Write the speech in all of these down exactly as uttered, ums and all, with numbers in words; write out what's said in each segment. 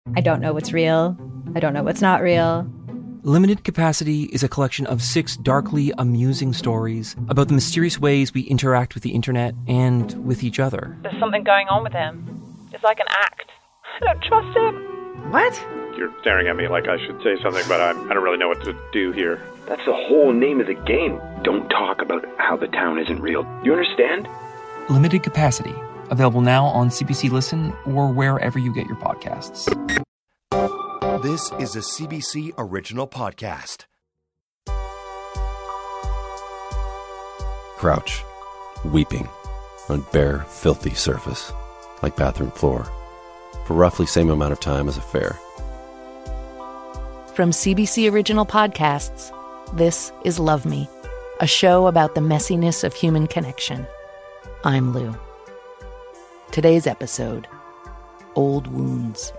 I don't know what's real. I don't know what's not real. Limited Capacity is a collection of six darkly amusing stories about the mysterious ways we interact with the internet and with each other. There's something going on with him. It's like an act. I don't trust him. What? You're staring at me like I should say something, but I, I don't really know what to do here. That's the whole name of the game. Don't talk about how the town isn't real. You understand? Limited Capacity. Available now on C B C Listen or wherever you get your podcasts. This is a C B C original podcast. Crouch, weeping, on bare, filthy surface, like bathroom floor, for roughly same amount of time as a fair. From C B C Original Podcasts, this is Love Me, a show about the messiness of human connection. I'm Lou. Today's episode, Old Wounds.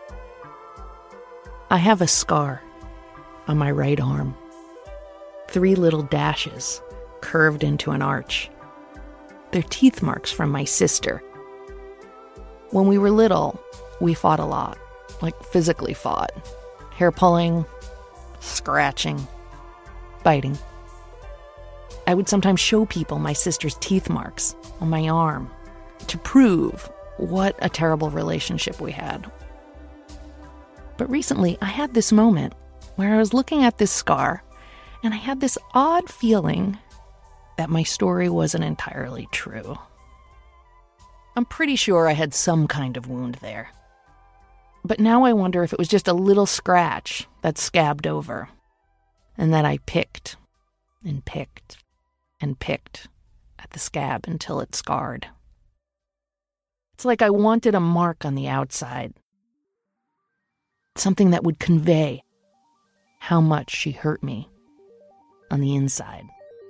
I have a scar on my right arm. Three little dashes curved into an arch. They're teeth marks from my sister. When we were little, we fought a lot, like physically fought. Hair pulling, scratching, biting. I would sometimes show people my sister's teeth marks on my arm to prove what a terrible relationship we had. But recently, I had this moment where I was looking at this scar, and I had this odd feeling that my story wasn't entirely true. I'm pretty sure I had some kind of wound there. But now I wonder if it was just a little scratch that scabbed over, and that I picked and picked and picked at the scab until it scarred. It's like I wanted a mark on the outside. Something that would convey how much she hurt me on the inside.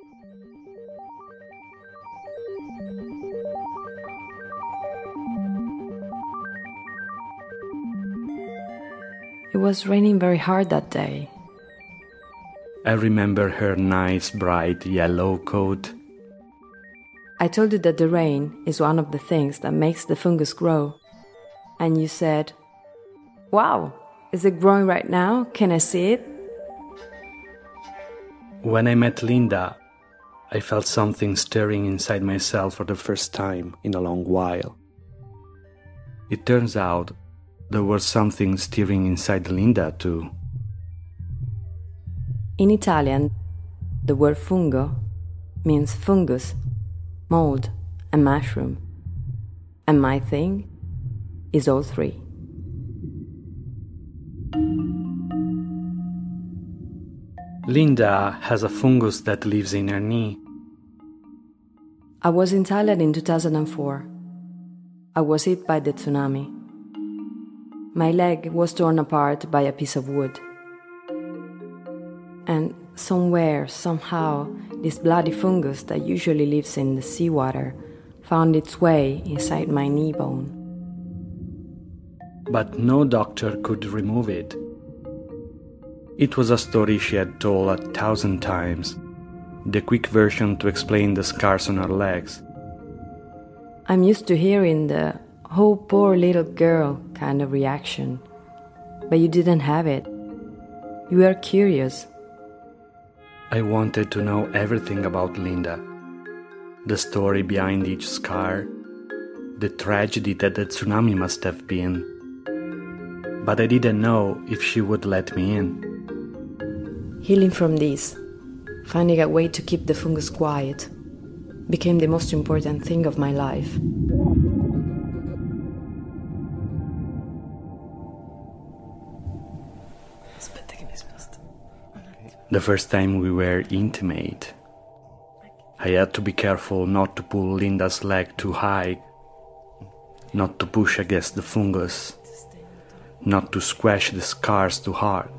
It was raining very hard that day. I remember her nice bright yellow coat. I told you that the rain is one of the things that makes the fungus grow. And you said, "Wow, is it growing right now? Can I see it?" When I met Linda, I felt something stirring inside myself for the first time in a long while. It turns out there was something stirring inside Linda too. In Italian, the word fungo means fungus, mold, and mushroom. And my thing is all three. Linda has a fungus that lives in her knee. I was in Thailand in two thousand four. I was hit by the tsunami. My leg was torn apart by a piece of wood. And somewhere, somehow, this bloody fungus that usually lives in the seawater found its way inside my knee bone. But no doctor could remove it. It was a story she had told a thousand times, the quick version to explain the scars on her legs. I'm used to hearing the, "Oh, poor little girl," kind of reaction. But you didn't have it. You were curious. I wanted to know everything about Linda. The story behind each scar, the tragedy that the tsunami must have been. But I didn't know if she would let me in. Healing from this, finding a way to keep the fungus quiet, became the most important thing of my life. The first time we were intimate, I had to be careful not to pull Linda's leg too high, not to push against the fungus, not to squash the scars too hard.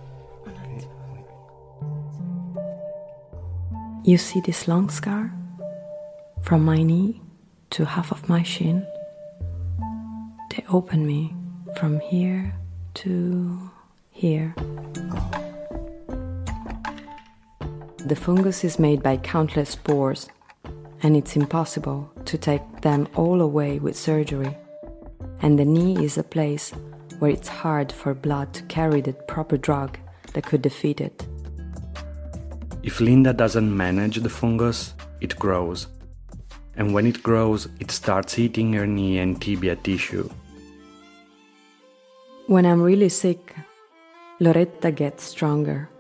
You see this long scar? From my knee to half of my shin. They open me from here to here. The fungus is made by countless spores, and it's impossible to take them all away with surgery. And the knee is a place where it's hard for blood to carry the proper drug that could defeat it. If Linda doesn't manage the fungus, it grows. And when it grows, it starts eating her knee and tibia tissue. When I'm really sick, Loretta gets stronger.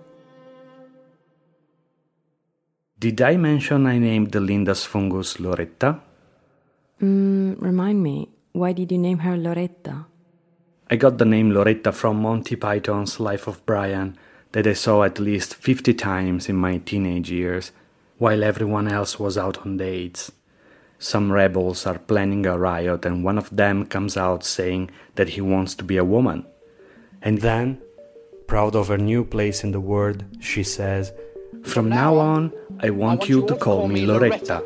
Did I mention I named the Linda's fungus Loretta? Mm, remind me, why did you name her Loretta? I got the name Loretta from Monty Python's Life of Brian, that I saw at least fifty times in my teenage years, while everyone else was out on dates. Some rebels are planning a riot and one of them comes out saying that he wants to be a woman. And then, proud of her new place in the world, she says, "From now on, I want you to call me Loretta."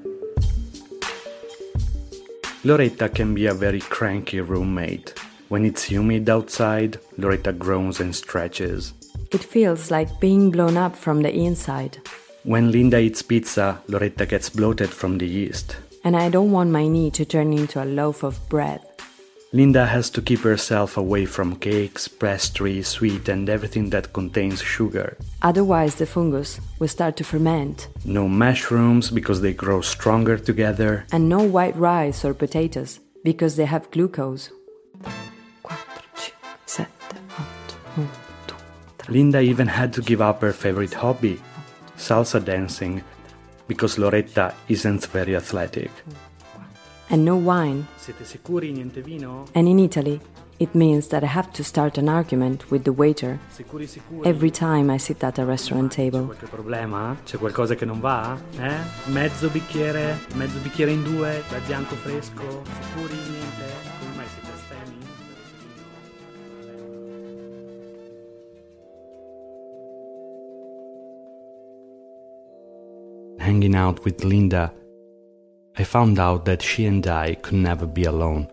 Loretta can be a very cranky roommate. When it's humid outside, Loretta groans and stretches. It feels like being blown up from the inside. When Linda eats pizza, Loretta gets bloated from the yeast. And I don't want my knee to turn into a loaf of bread. Linda has to keep herself away from cakes, pastry, sweet, and everything that contains sugar. Otherwise, the fungus will start to ferment. No mushrooms, because they grow stronger together. And no white rice or potatoes, because they have glucose. Linda even had to give up her favorite hobby, salsa dancing, because Loretta isn't very athletic. And no wine. Siete sicuri, niente vino? And in Italy, it means that I have to start an argument with the waiter Sicuri, sicuri? every time I sit at a restaurant table. C'è qualche problema? C'è qualcosa che non va? Eh? Mezzo bicchiere? Mezzo bicchiere in due? Bel bianco fresco? Sicuri, niente? Come mai siete astemi? Hanging out with Linda, I found out that she and I could never be alone.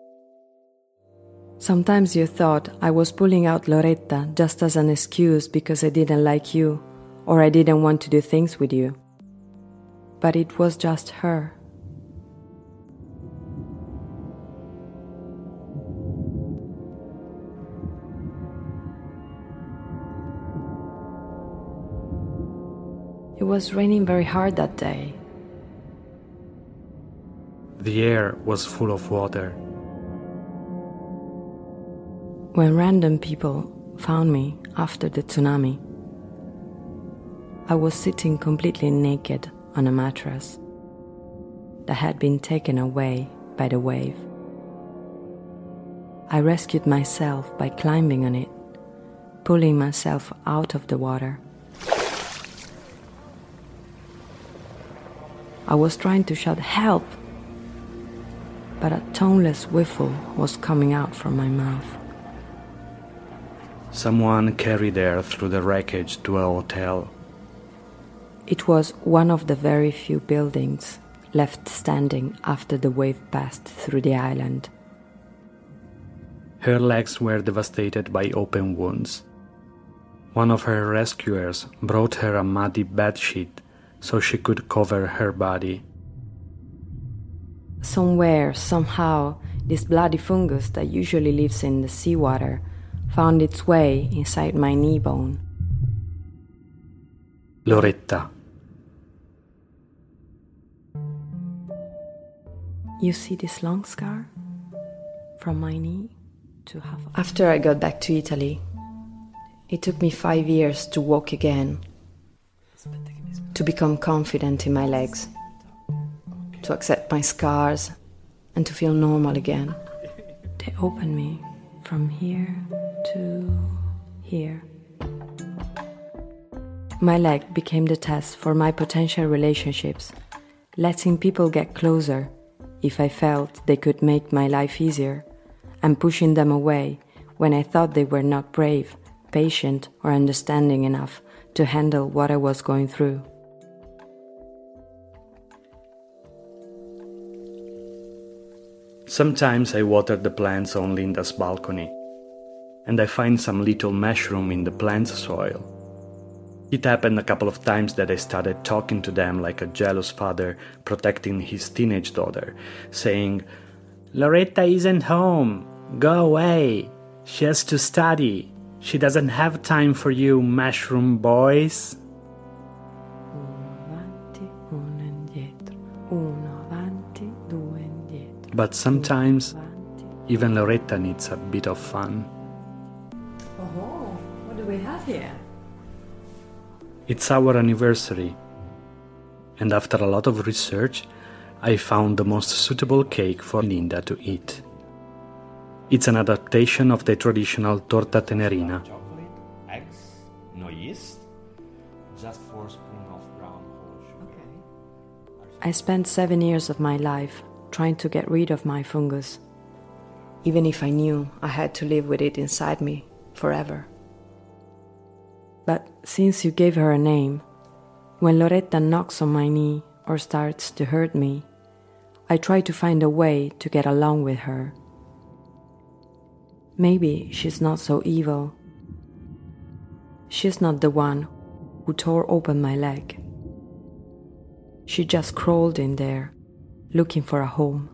Sometimes you thought I was pulling out Loretta just as an excuse because I didn't like you, or I didn't want to do things with you. But it was just her. It was raining very hard that day. The air was full of water. When random people found me after the tsunami, I was sitting completely naked on a mattress that had been taken away by the wave. I rescued myself by climbing on it, pulling myself out of the water. I was trying to shout help, but a toneless whistle was coming out from my mouth. Someone carried her through the wreckage to a hotel. It was one of the very few buildings left standing after the wave passed through the island. Her legs were devastated by open wounds. One of her rescuers brought her a muddy bedsheet so she could cover her body. Somewhere, somehow, this bloody fungus that usually lives in the seawater found its way inside my knee bone. Loretta. You see this long scar? From my knee to half of... After I got back to Italy, it took me five years to walk again, to become confident in my legs, to accept my scars, and to feel normal again. They opened me from here to here. My leg became the test for my potential relationships, letting people get closer if I felt they could make my life easier, and pushing them away when I thought they were not brave, patient, or understanding enough to handle what I was going through. Sometimes I water the plants on Linda's balcony, and I find some little mushroom in the plant's soil. It happened a couple of times that I started talking to them like a jealous father protecting his teenage daughter, saying, "Loretta isn't home, go away, She has to study. She doesn't have time for you, mushroom boys. But sometimes, even Loretta needs a bit of fun. Oh, what do we have here? It's our anniversary. And after a lot of research, I found the most suitable cake for Linda to eat. It's an adaptation of the traditional torta tenerina. Chocolate, eggs, no yeast, just four spoons of brown whole sugar. Okay. I spent seven years of my life trying to get rid of my fungus, even if I knew I had to live with it inside me forever. But since you gave her a name, when Loretta knocks on my knee or starts to hurt me, I try to find a way to get along with her. Maybe she's not so evil. She's not the one who tore open my leg. She just crawled in there, looking for a home.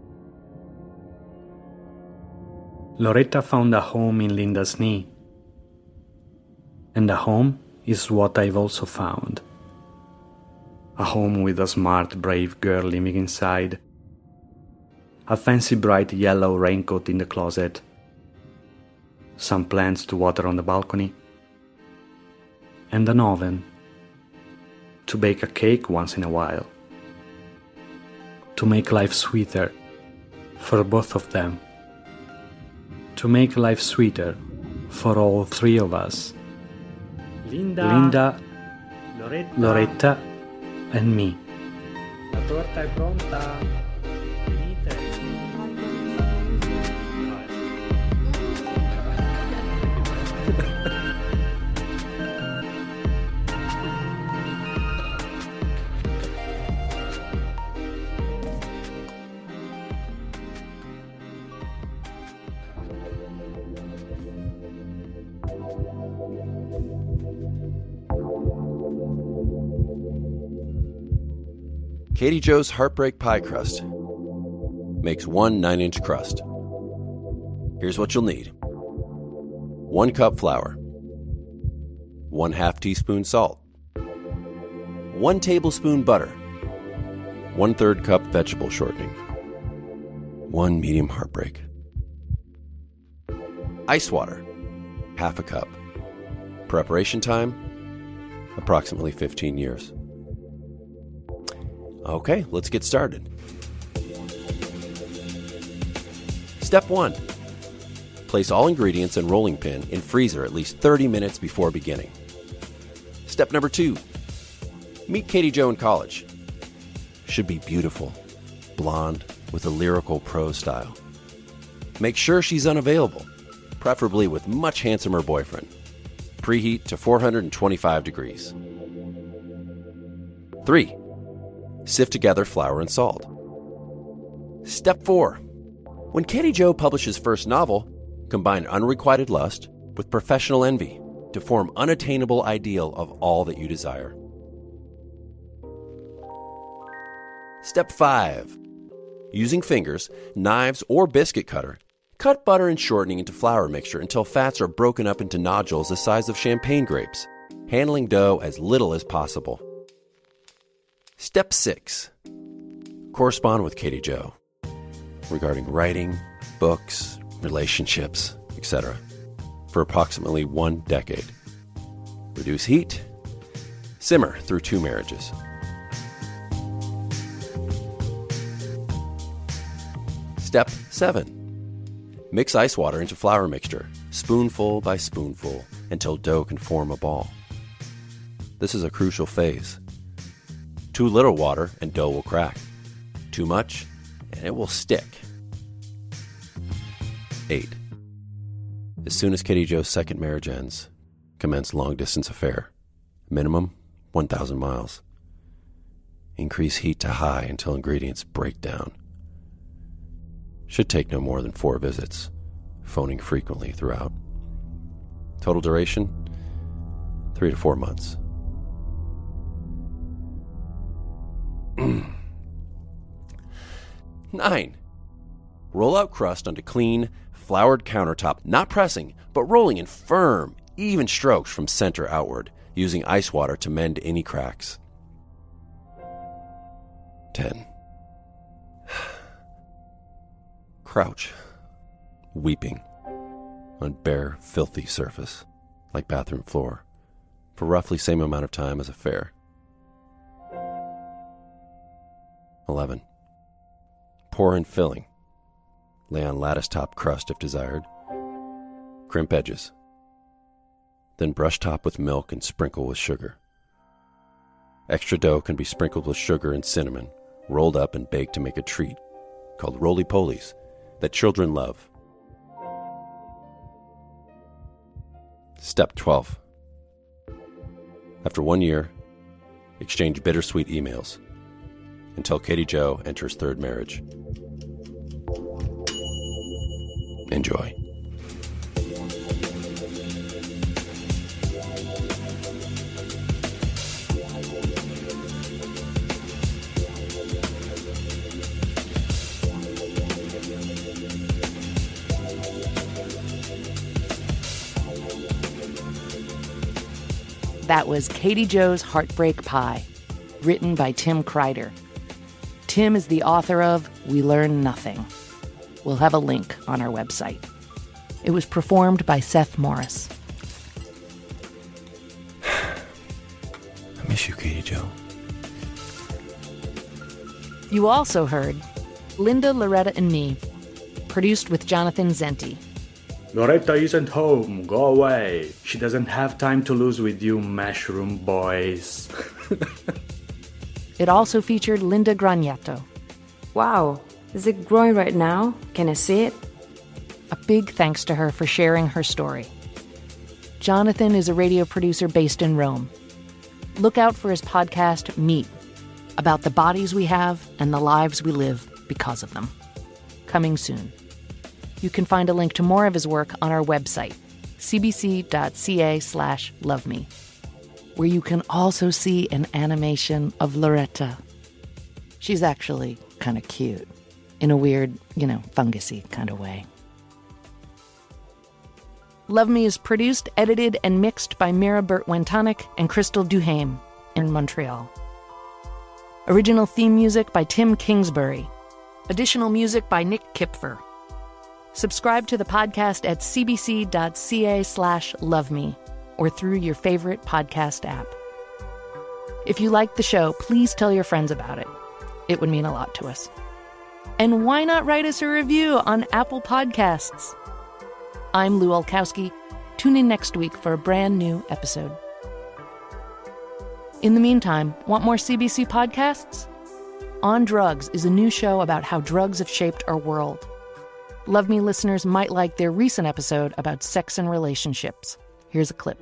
Loretta found a home in Linda's knee. And a home is what I've also found. A home with a smart, brave girl living inside. A fancy bright yellow raincoat in the closet. Some plants to water on the balcony. And an oven to bake a cake once in a while. To make life sweeter for both of them. To make life sweeter for all three of us. Linda, Linda Loretta, Loretta and me. La torta è pronta. Venite. Katie Joe's Heartbreak Pie Crust makes one nine-inch crust. Here's what you'll need. One cup flour. One half teaspoon salt. One tablespoon butter. One third cup vegetable shortening. One medium heartbreak. Ice water, half a cup. Preparation time, approximately fifteen years. Okay, let's get started. Step one. Place all ingredients and rolling pin in freezer at least thirty minutes before beginning. Step number two. Meet Katie Jo in college. Should be beautiful, blonde, with a lyrical prose style. Make sure she's unavailable, preferably with much handsomer boyfriend. Preheat to four hundred twenty-five degrees. Three. Sift together flour and salt. Step four. When Katie Jo publishes first novel, combine unrequited lust with professional envy to form unattainable ideal of all that you desire. Step five. Using fingers, knives, or biscuit cutter, cut butter and shortening into flour mixture until fats are broken up into nodules the size of champagne grapes, handling dough as little as possible. Step six. Correspond with Katie Jo regarding writing, books, relationships, et cetera for approximately one decade. Reduce heat. Simmer through two marriages. Step seven. Mix ice water into flour mixture, spoonful by spoonful, until dough can form a ball. This is a crucial phase. Too little water and dough will crack. Too much and it will stick. Eight. As soon as Katie Jo's second marriage ends, commence long-distance affair. Minimum one thousand miles. Increase heat to high until ingredients break down. Should take no more than four visits, phoning frequently throughout. Total duration, three to four months. Nine. Roll out crust onto clean, floured countertop, not pressing, but rolling in firm, even strokes from center outward, using ice water to mend any cracks. ten. Crouch, weeping, on bare, filthy surface, like bathroom floor, for roughly same amount of time as a fair. eleven. Pour in filling. Lay on lattice top crust if desired. Crimp edges. Then brush top with milk and sprinkle with sugar. Extra dough can be sprinkled with sugar and cinnamon, rolled up and baked to make a treat called roly-polies that children love. Step twelve. After one year, exchange bittersweet emails until Katie Jo enters third marriage. Enjoy. That was Katie Jo's Heartbreak Pie, written by Tim Kreider. Tim is the author of We Learn Nothing. We'll have a link on our website. It was performed by Seth Morris. I miss you, Katie Jo. You also heard Linda, Loretta, and Me, produced with Jonathan Zenti. Loretta isn't home. Go away. She doesn't have time to lose with you, mushroom boys. It also featured Linda Graniato. Wow, is it growing right now? Can I see it? A big thanks to her for sharing her story. Jonathan is a radio producer based in Rome. Look out for his podcast, Meet, about the bodies we have and the lives we live because of them. Coming soon. You can find a link to more of his work on our website, cbc.ca slash love me, where you can also see an animation of Loretta. She's actually kind of cute, in a weird, you know, fungusy kind of way. Love Me is produced, edited, and mixed by Mira Burt-Wentonic and Crystal Duhame in Montreal. Original theme music by Tim Kingsbury. Additional music by Nick Kipfer. Subscribe to the podcast at cbc.ca slash love me or through your favorite podcast app. If you like the show, please tell your friends about it. It would mean a lot to us. And why not write us a review on Apple Podcasts? I'm Lou Olkowski. Tune in next week for a brand new episode. In the meantime, want more C B C podcasts? On Drugs is a new show about how drugs have shaped our world. Love Me listeners might like their recent episode about sex and relationships. Here's a clip.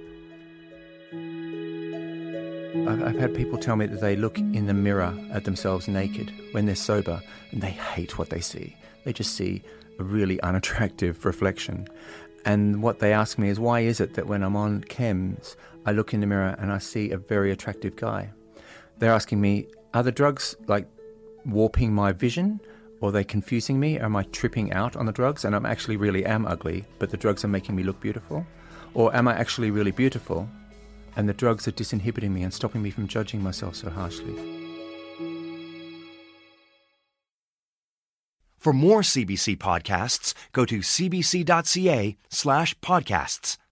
I've had people tell me that they look in the mirror at themselves naked when they're sober, and they hate what they see. They just see a really unattractive reflection. And what they ask me is, why is it that when I'm on chems, I look in the mirror and I see a very attractive guy? They're asking me, are the drugs like warping my vision? Or are they confusing me? Am I tripping out on the drugs and I'm actually really am ugly, but the drugs are making me look beautiful? Or am I actually really beautiful and the drugs are disinhibiting me and stopping me from judging myself so harshly? For more C B C podcasts, go to cbc.ca slash podcasts.